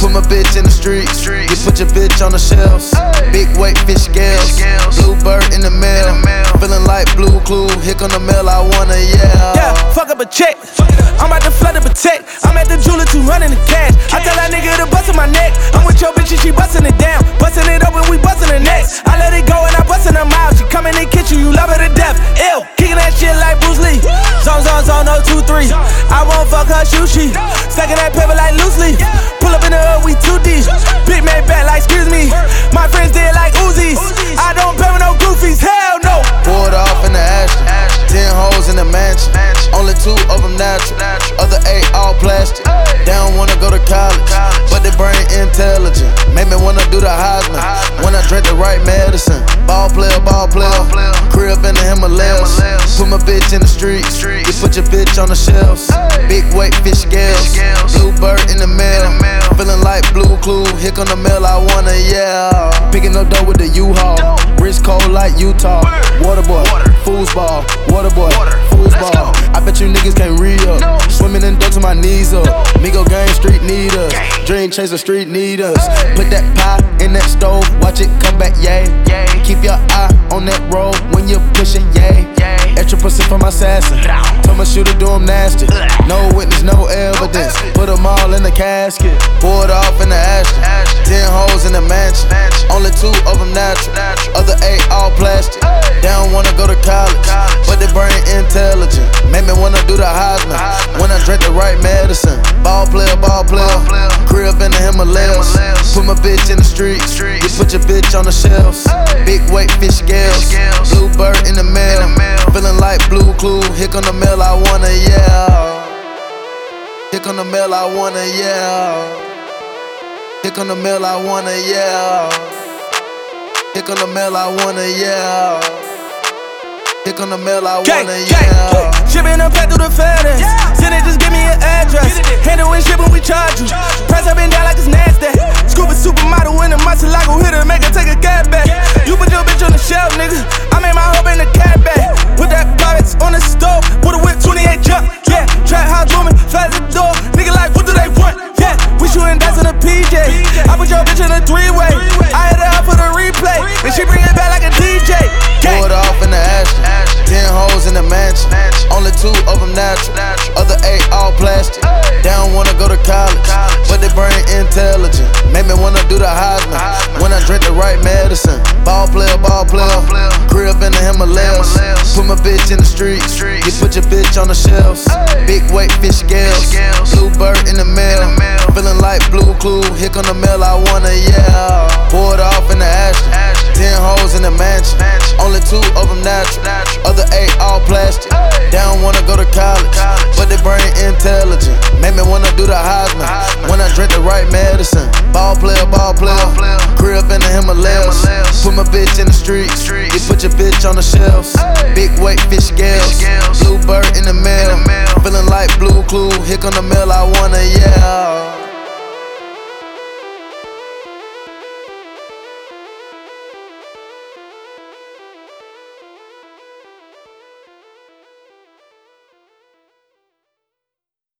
Put my bitch in the streets. You put your bitch on the shelves. Big weight fish scales. Bluebird in the mail. Feeling like Blue Clue. Here come the mail, I wanna yell. Yeah, fuck up a check. I'm about to flood the protect. I'm at the jeweler 200 in cash. I tell that nigga to bust in my neck. I'm with your bitch and she bustin' it down. Bustin' it up and we bustin' the next. I let it go and I bustin' her mouth. She come in the kitchen, you love her to death. Ew, kicking that shit like Bruce Lee. Zone, 0, 2, 3. I won't fuck her shoe sheet. Stacking that paper like loose leaf. Pull up in the hood, we 2 deep. Big man back like excuse me. My friends did like Uzis. I don't pay with no goofies, hell no. Poured off in the Ashton. 10 hoes in the mansion. Only 2 of them natural. Other 8 all plastic. They don't wanna go to college, but they brain intelligent. Make me wanna do the Heisman when I drink the right medicine. Ball player, crib in the Himalayas. Put my bitch in the streets. You put your bitch on the shelves. Big weight fish scales. Bluebird in the mail. Feeling like Blue Clue. Here come the mail, I wanna yell. Picking up dough with the U-Haul. Wrist cold like Utah. Waterboy, foosball. Waterboy, foosball. I bet you niggas can't re-up. Swimming in dirt to my knees up. Migo gang street need us. Dream chaser street need us. Put that pie in that stove. Watch it come back, yay. Keep your eye on that road when you're pushing, yay. Extra pussy for my assassin. Told my shooter do him nasty. No witness, no evidence. Put them all in the casket. Poured off in the Ashton. 10 hoes in the mansion. Only 2 of them natural. Other 8 all plastic. They don't wanna go to college, but they brain intelligent. Make me wanna do the Heisman when I drink the right medicine. Ball player. Crib in the Himalayas. Put my bitch in the streets. You put your bitch on the shelves. Big weight fish scales. Bluebird in the mail. Feeling like Blue Clue. Here come the mail, I wanna yell. Here come the mail, I wanna yell. Here come the mail, I wanna yell. Here come the mail, I wanna yell. Here come the mail, I wanna yell. Shipping a pack through the FedEx. Send it, just give me an address. Handle and ship when we charge you. Price up and down like it's NASDAQ. Scuba supermodel in the Maserati, hit her, make her take a cab back. You put your bitch on the shelf, nigga. I made my hope in the cab bag. Put that Pyrex on the stove. Put a whip 28 jump. Yeah, trap house woman, fast the door. Nigga like, what do they want? Yeah, we shooting dice in a PJ. I put your bitch in a 3-way. I hit her up for the replay. And she bring it back like a DJ. Poured off in the Ashton. 10 hoes in the mansion. Only 2 of them natural. Other 8 all plastic. They don't wanna go to college, but they brain intelligent. Make me wanna do the Heisman when I drink the right medicine. Ball player. Crib in the Himalayas. Put my bitch in the streets. You put your bitch on the shelves. Big weight fish scales. Bluebird in the mail. Feeling like Blue Clue. Here come the mail, I wanna yell. Poured off in the Ashton. 10 hoes in the mansion. Only 2 of them natural. Other 8 all plastic. They don't wanna go to college, but they brain intelligent. Make me wanna do the Heisman when I drink the right medicine. Ball player. Crib in the Himalayas. Put my bitch in the streets. You put your bitch on the shelves. Big weight fish scales. Bluebird in the mail. Feeling like Blue Clue. Here come the mail, I wanna yell.